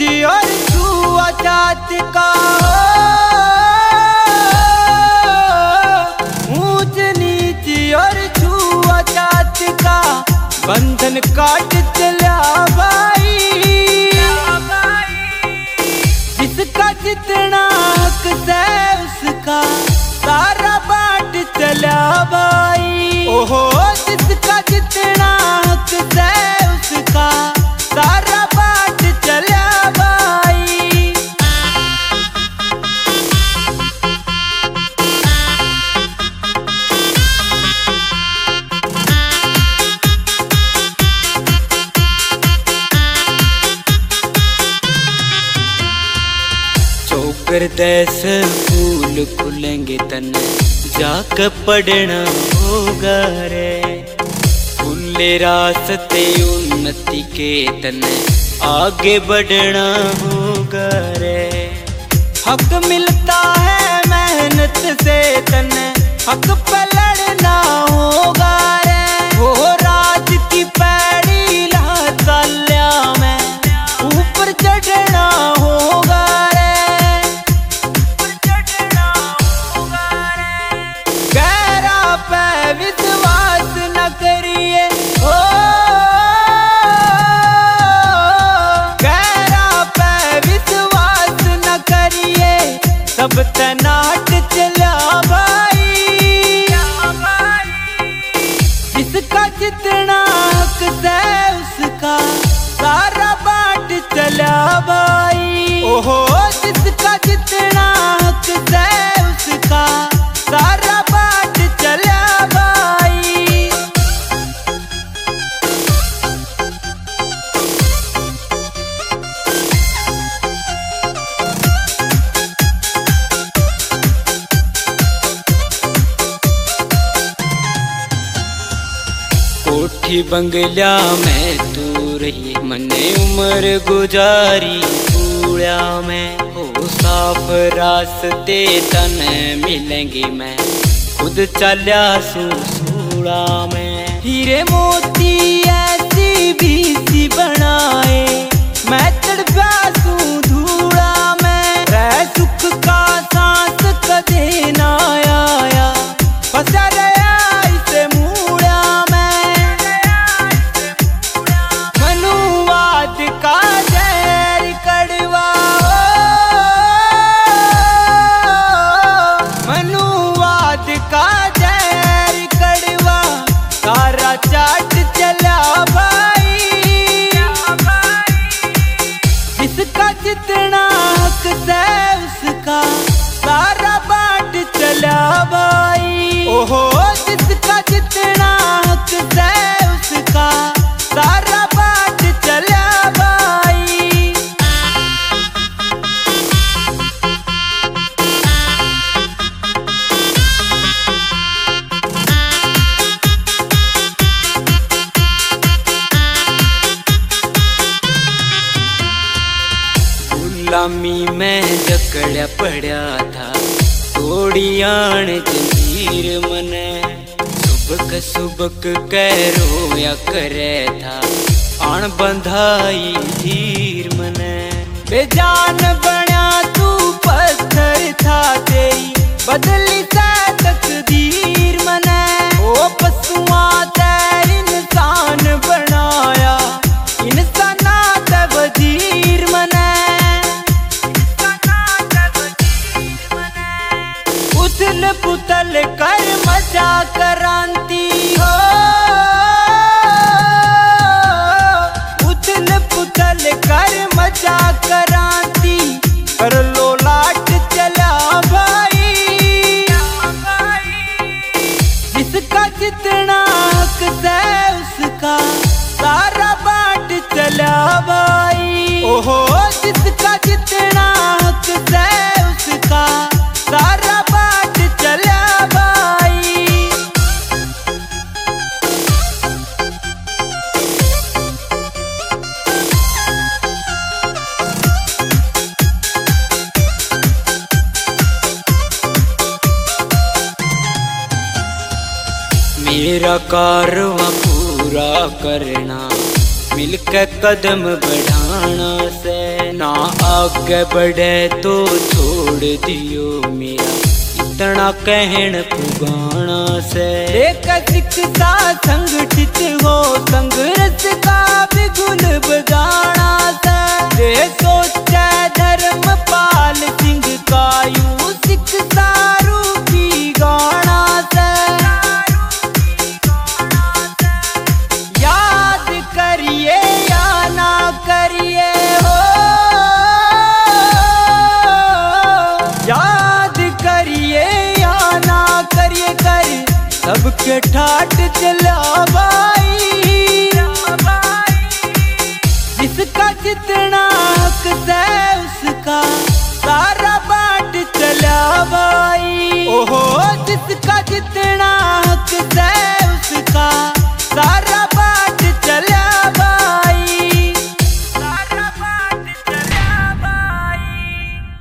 और छुआ जात का, ऊंच नीच और छुआ जात का बंधन काट चला भाई। जिसका जितना हक है उसका सारा बाट चला भाई। ओहो जिसका जितना हक है उसका सारा बाट चला भाई। चौकर देश फूल खुलेंगे तने जाकर पढ़ना होगा रे। खुले रास्ते उन्नति के तने आगे बढ़ना होगा रे। हक मिलता है मेहनत से तने हक पे लड़ना होगा रे। वो राज की पैड़ी लाचाल्या में ऊपर चढ़ना होगा रे। गहरा पे विश्वास न करिए, ओ गहरा पे विश्वास न करिए, सब तनाट चला भाई। जिसका जितना हक है उसका सारा बाट चला भाई। ओहो जिसका जितना हक है उसका सारा बाट चला भाई। कोठी बंगला में तू रही मने उम्र गुजारी कूड़ा में। हो साफ रास्ते तने मिलेंगी मैं खुद चल्या सूड़ा में। हीरे मोती ऐसी बीसी बनाए मैं तड़पा सू धूड़ा में। रह सुख का सांस कदे ना आया फंसा रहा इसे मूड़ा में। मनुवाद का जहर कड़वा, मनुवाद का जहर कड़वा सारा चाट चला भाई। जिसका जितना हक है उसका सारा बाट चला भाई। ओहो जिसका जितना हक है उसका सारा बाट चला भाई। गुलामी में जकड़ा पड़ा था तोड़ी आण जंजीर मने। सुबक सुबक कह रोया करे था आण बंधाई धीर मने। बेजान बना तू पत्थर था तेरी बदली सा तकदीर मने। ओ पशुआ तेर इंसान बनाया इंसाना ते वजीर मने। उथल पुथल कर मचा क्रांति हो, उथल पुथल कर मचा क्रांति कर लो लाट चला भाई। जिसका जितना हक है उसका सारा बाट चला भाई। ओहो जिसका जितना हक है उसका सारा बाट चला भाई। मेरा कारवां पूरा करना मिलकर कदम बढ़ाना से ना आगे बढ़े तो छोड़ दियो मेरा इतना कहन पुगाना से। एक शिक्षा संगठित हो संघर्ष का बिगुल बजाना से। रे सोचे धर्मपाल सिंह का यूं शिक्षा रूपी गाना से। याद करिए या ना करिए हो, याद करिए या ना करिए कर सबके ठाट चला भाई। जिसका जितना हक है उसका सारा बाट चला भाई। ओहो जिसका जितना